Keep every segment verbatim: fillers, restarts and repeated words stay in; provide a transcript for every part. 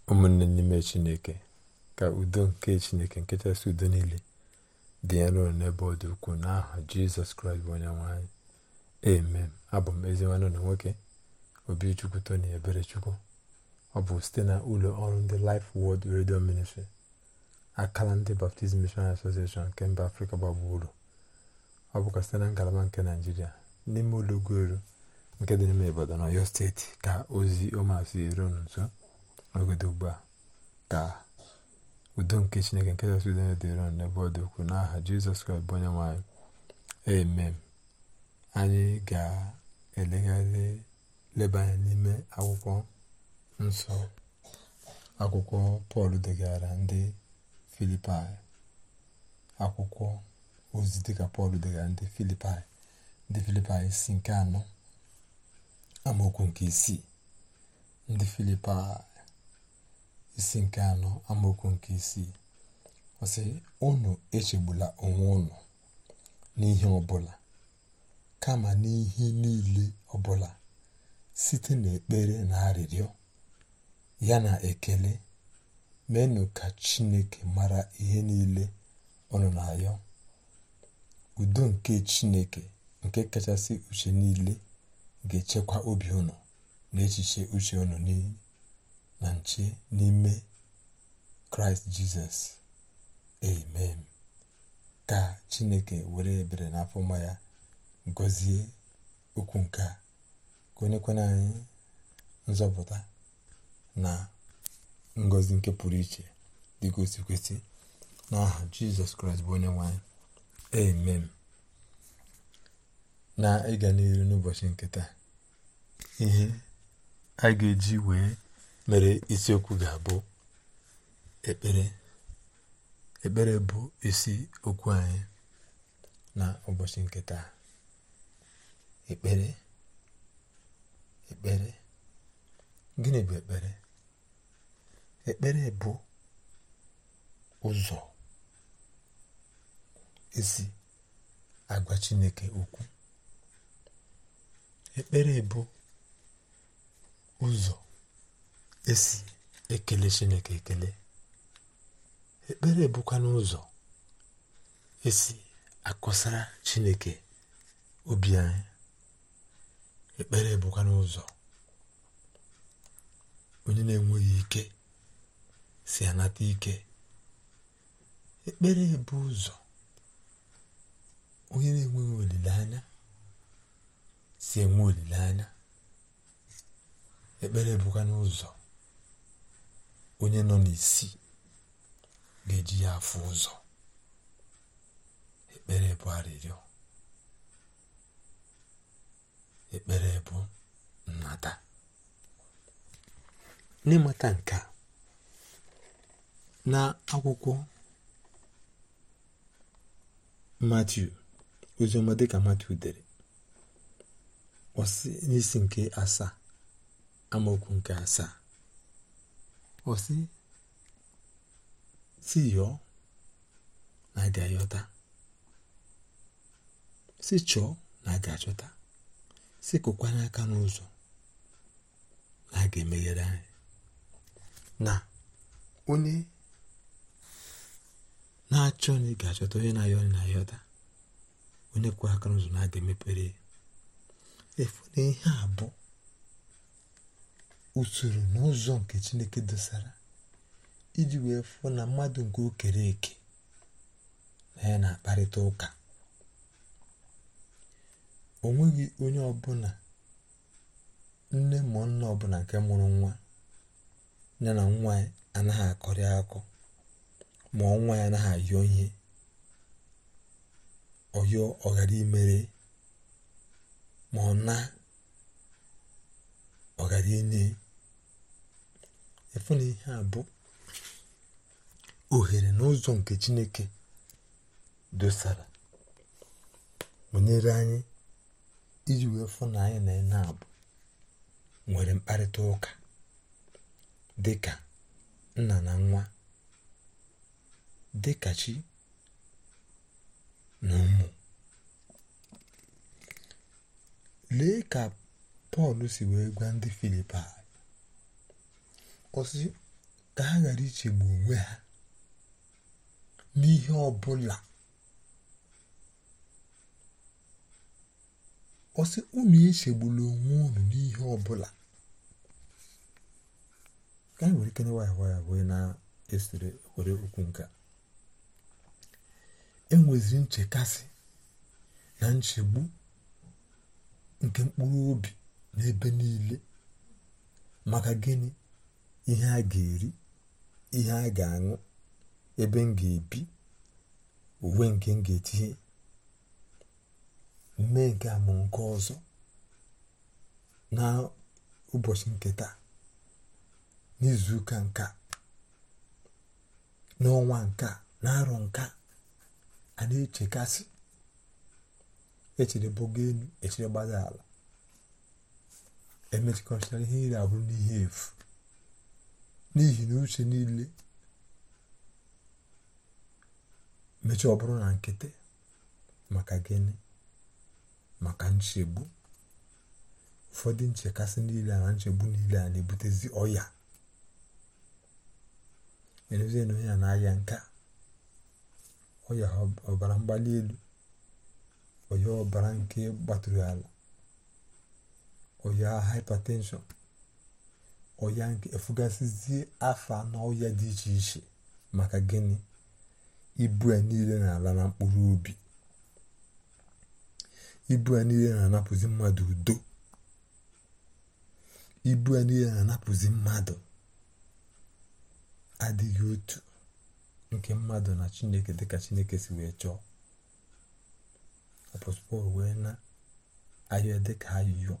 ụmụnne n'ime Chineke, ka udo nke Chineke nke kachasị udo niile dị nro n'ebe ọ dị ukwuu n'aha Jizọs Kraịst bụ onye nwe anyị. Amen. Abụ m ezi nwanne na nwoke Obichukwu Tony Eberechukwu. Ọ bụ site na ụlọ ọrụ ndị Life Word Radio Ministry, akala ndị Baptist Missionary Association nke mba Afrịka gbagburu. Ọ bụkwa site na ngalaba nke Naịjirịa n'ime ụlọ Ugweru nke dị n'ime Ibadan, Ọyọ steeti, ka ozi ọmasị eru nso n'ogodo ugbu a. Ka udo nke Chineke nke kachasị udo dịrị unu n'ebe ọ dị ukwuu n'aha Jizọs Kraịst bụ onye nwe anyị. Amen. Anyị ga-elegharị leba anya n'ime akwụkwọ nsọ, akwụkwọ Pọl degara ndị Filipai, akwụkwọ ozi dịka Pọl degara ndị Filipai ndị Filipai isi nke anọ amaokwu nke isii. Ndị Filipai isi nke anọ amaokwu nke isii ọ sị, unu echegbula onwe unu n'ihe ọbụla, kama n'ihe niile ọbụla site n'ekpere na arịrịọ ya na ekele meenụ ka Chineke mara ihe niile unu na-arịọ. Udo nke Chineke nke kachasị uche niile ga-echekwa obi unu na echiche uche unu niile na nche n'ime Kraịst Jizọs. Amen. Ka Chineke were ebere n'afọ ọma ya gọzie okwu nke a, ka onye kwana anyị nzọpụta na ngọzi nke pụrụ iche dị gosi kwesị n'aha Jizọs Kraịst bụ onye nwe anyị. Amen. Na ịga n'ihu n'ụbọchị nke taa, ihe a ga-eji wee mere isiokwu ga-abụ ekpere. Ekpere bụ isi okwu anyị na ụbọchị nke taa. Ekpere ekpere gịnị bụ ekpere? Ekpere bụ ụzọ esi agwa Chineke okwu. Ekpere bụ ụzọ esi ekele Chineke ekele. Ekpere bụkwa n'ụzọ esi akọsara Chineke obi anyị. Ekpere bụkwa n'ụzọ onye na-enweghị ike si anata ike. Ekpere bụ ụzọ onye na-enweghị olileanya si enwe olileanya. Ekpere bụkwa n'ụzọ onye nọ n'isi ga-eji ya afụ ụzọ. Ekpere bụ arịrịọ. Ekpere bụ nnata. N'ịmata nke a, na akwụkwọ Matiu, oziọma dịka Matiu dere, ọ sị n'isi nke asaa amaokwu nke asaa, ọ sị, si yọọ na a ga-ayọta, si chọọ na a ga-achọta, si kụkwa n'aka n'ụzọ na a ga-emeghere anyị. Na onye na-achọ na ị ga-achọta, onye na-ayọ na-ayọta, onye kwụrụ aka n'ụzọ na a ga-emepere. Efu na ihe a bụ usoro na ụzọ nke Chineke dosara iji wee fụ na mmadụ nke o kere eke na ya na-akparịta ụka. O nweghị onye ọbụla, nne ma nna ọbụla nke mụrụ nwa ya na nwa ya anaghị akọrị akọ, ma nwa ya anaghị ayọ ihe ọyọ ọghara imere, ma ọ na ọghara inye. Efu na ihe a bụ ohere na ụzọ nke Chineke dosara banyere anyị iji wee fụ na anyị na ene abụ nwere mkparịta ụka dịka nna na nwa, dịka chi na ụmụ. Lee ka Pọl si wee gwa ndị Filipai, ọ sị ka ha ghara ichegbu onwe ha n'ihe ọbụla. Ọ sị unu echegbula onwe unu n'ihe ọbụla. Ka anyị were kene waya waya wee na-esere were okwu nke enweziri nchekasị na nchegbu nke mkpụrụ obi n'ebe niile. Maka gịnị? Ihe a ga-eri, ihe a ga-aṅụ, ebe m ga-ebi, uwe nke m ga-etinye, mme nke a ma nke ọzọ na ụbọchị nke taa, n'izuụka nke a, n'ọnwa nke a, n'arọ nke a. A na-echekasị, echere bogo elu, echere gbada ala, emechikọchara ihe iri abụrụ n'ihe efu, n'ihi na uche niile mechaa ọ bụrụ na nkịtị. Maka gịnị? Maka nchegbu. Ụfọdụ nchekasị niile na nchegbu niile a na-ebutezi ọya. Enezie na onye a na-aya nka ọya ọbara mgbali elu, ọya ọbara nke gbatụrụ ala, ọya hypertension, ọya nke efugasịzie afa na ọya dị iche iche. Maka gịnị? Ibu a niile na-ala na mkpụrụ obi. Ibu a niile na-anapụzi mmadụ udo. Ibu a niile na-anapụzi mmadụ adịghị otu nke mmadụ na Chineke dịka Chineke si wee chọọ. Apọstọl Pọl wee na ayọ dịka ayọ.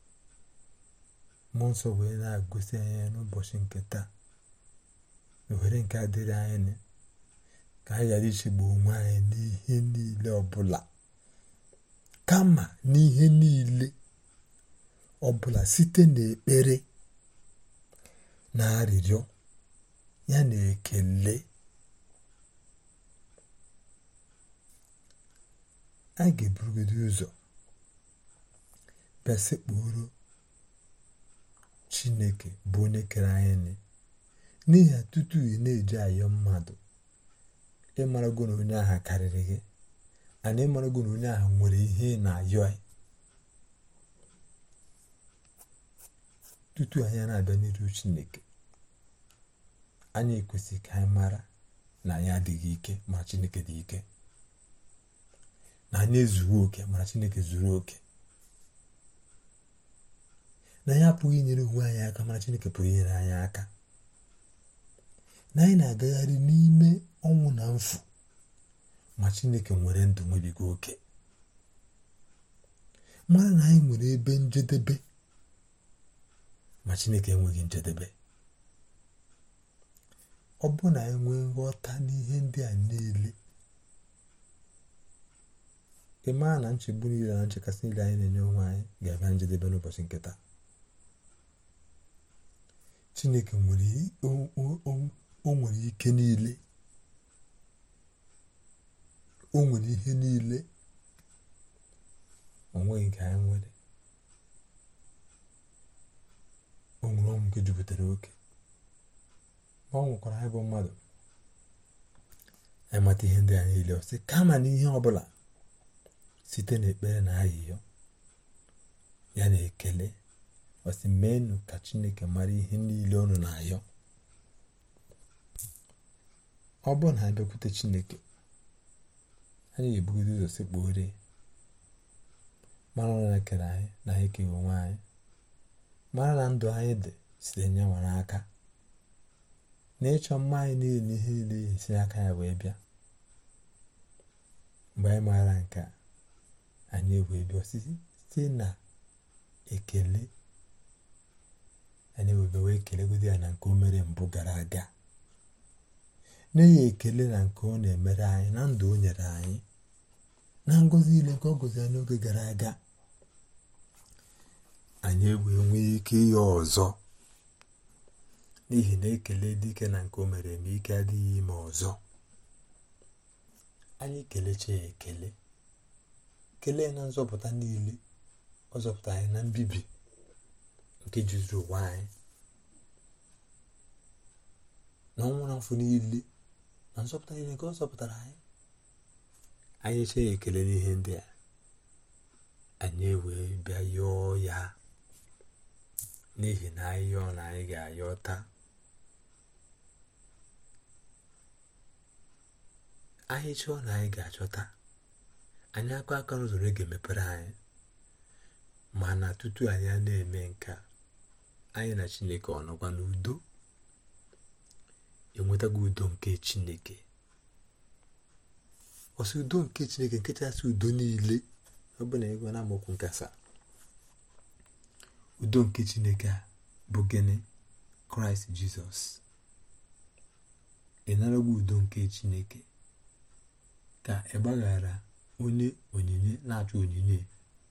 Mmụọ nsọ wee na-agosi anyị n'ụbọchị nke taa na ohere nke adịrị anyị ka anyị ghara ichegbu onwe anyị n'ihe niile ọbụla, kama n'ihe niile ọbụla site n'ekpere na arịrịọ ya na ekele. Anyị ga-eburugodo ụzọ bịa sekpuru Chineke bụ onye kere anyị, n'ihi na tutu ị na-eji ayọ mmadụ, ịmarago na onye ahụ karịrị gị, ana ịmarago na onye ahụ nwere ihe na-ayọ. Tutu anyị na-abịa n'iru Chineke, anyị ekwesịghị ka anyị mara na anyị adịghị ike ma Chineke dị ike, na anyị ezughị oke mara Chineke zuru oke, na anyị apụghị inyere onwe anyị aka mana Chineke pụrụ inyere anyị aka, na anyị na-agagharị n'ime ọnwụ na mfu ma Chineke nwere ndụ nwebiga oke, mara na anyị nwere ebe njedebe ma Chineke enweghị njedebe. Ọ bụ na anyị nwee nghọta n'ihe ndị a niile, ị maa na nchegbu niile na nchekasị niile anyị na-enye onwe anyị ga-abịa njedebe n'ụbọchị nke taa. Chineke nwere o nwere ike niile, o nwere ihe niile, o nweghị nke anyị nwere. O nwere ọnwụ nke jupụtara oke, ma ọ nwekwara anyị bụ mmadụ. Anyị mata ihe ndị a niile, ọ sị kama n'ihe ọbụla site n'ekpere na arịrịọ ya na ekele, ọ sị meenụ ka Chineke mara ihe niile unu na-ayọ. Ọ bụrụ na anyị bịakwute Chineke, anyị ga-ebugodo ụzọ sekpure, mara na kere anyị na anyị keghị onwe anyị, mara na ndụ anyị dị site nyanwa n'aka, na ịchọ mma anyị niile na ihe niile esi n'aka ya wee bịa. Mgbe anyị maara nke a, anyị wee bịa site na ekele, anyị wee wee kelegodi ya na nke o mere mbụ gara aga, na-enye ekele na nke ọ na-emere anyị na ndụ o nyere anyị, na ngọzi ile nke ọ gọziri n'oge gara aga. Anyị wee nwee ike ihe ọzọ, n'ihi na ekele dike na nke o mere eme ike adịghị ime ọzọ. Anyị kelecha ya ekele, kelee na nzọpụta niile ọ zọpụta anyị na mbibi nke juzuru ụwa anyị. na ọnwụ na mfu niile na nzọpụta niile nke ọ zọpụtara anyị. Anyị chee ya ekele n'ihe ndị a, anyị ewee bịa yọọ ya, n'ihi na anyị yọọ na anyị ga-ayọta. Anyị chọọ na anyị ga-achọta. Anyị akọ aka n'ụzọ na ga-emepere anyị. Mana tutu anyị a na-eme nke a, anyị na Chineke ọ nọkwa n'udo? Enwetago udo nke Chineke. Ọsị udo nke Chineke nke kachasị udo niile. Ọ bụ na ego na amaokwu nke asaa. Udo nke Chineke a bụ gịnị? Kraịst Jizọs. Ị narago udo nke Chineke ka ị gbaghara onye onyinye na-achọ onyinye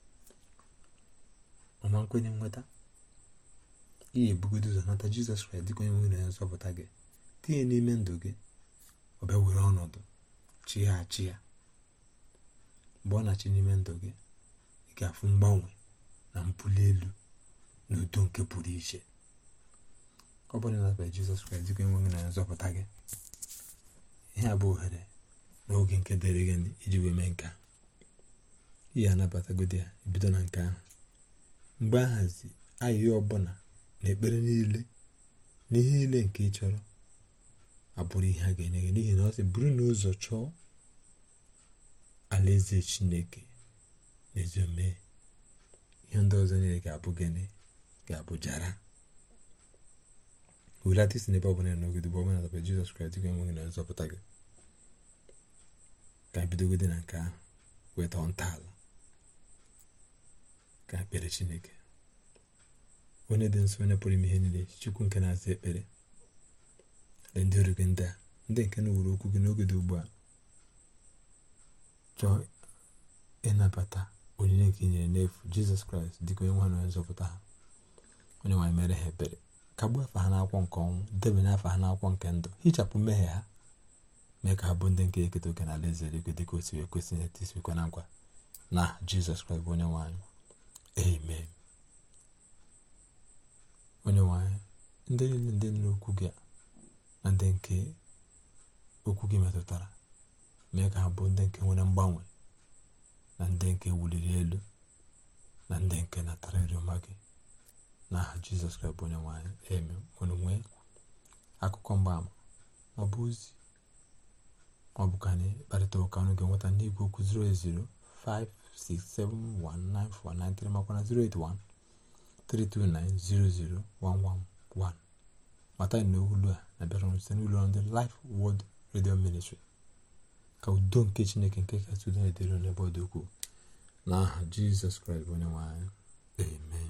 ọma nkwenye nweta. Ihe ebugodo ụzọ nata Jizọs Kraịst dịka onye nwe na nzọpụta gị, tinye n'ime ndụ gị, ọ bịa were ọnọdụ chi ya achị ya. Mgbe ọ na-achị n'ime ndụ gị, ị ga-afụ mgbanwe na mbuli elu na udo nke pụrụ iche. Ọ bụrụ na ịnabata Jizọs Kraịst dịka onye nwe na nzọpụta gị, ihe a bụ ohere n'oge nke dịrị gị iji wee mee nke a. Ihe anabatagodo ya, ebido na nke ahụ. Mgbe ahazi ahịhịa ọbụla na ekpere niile na ihe niile nke ị chọrọ abụrụ ihe a ga-enye gị, n'ihi na ọ sị bụrụ na ụzọ chọọ alaeze Chineke na ezi omume, ihe ndị ọzọ niile ga-abụ gịnị? Ga-abụ jara. Hulata isi n'ebe ọ bụla n'ogide bụ ọbụla na Jizọs Kraịst dịka enweghị na nzọpụta gị. Ka bidogode na nke ahụ, weta ntọala ka ekpere Chineke. Onye dị nsọ, onye pụrụ ime ihe niile, Chukwu nke na-aza ekpere, na ndị ọrụ gị ndị a, ndị nke na-ewere okwu gị n'oge dị ugbu a, chọọ ịnabata onyinye nke i nyere n'efu Jizọs Kraịst dịka onye nwe na onye nzọpụta ha. Onye nwaanyị mere ha ebere, kagbuo afa ha n'akwụkwọ nke ọnwụ, debanye afa ha n'akwụkwọ nke ndụ, hichapụ mmehie ha, mee ka ha bụ ndị nke eketa oke na alaeze eluigwe dịka o si wee kwesị na etisikwa na nkwa na Jizọs Kraịst bụ onye nwaanyị. Amen. Onye nwaanyị, ndị niile ndị n'okwu gị na ndị nke okwu gị metụtara, mee ka ha bụ ndị nke nwere mgbanwe, na ndị nke wuliri elu, na ndị nke natara ịrịọma gị n'aha Jizọs Kraịst bụ onye nwaanyị. Amen. Unu nwee akụkọ mgbaama ma ọ bụ ozi ma ọ bụ ka anyị kparịta ụka, unu ga-enweta n'igwe okwu zero eight zero five six seven one nine four nine three makwa na zero eight one three two nine zero zero one one one. Mata na olu a na-abịara site n'ụlọ ndị Life Word Radio Ministry. Ka udo nke Chineke nke kasị udo na-edere n'ebe ọ dị ukwuu n'aha Jizọs Kraịst bụ onye nwe anyị. Amen.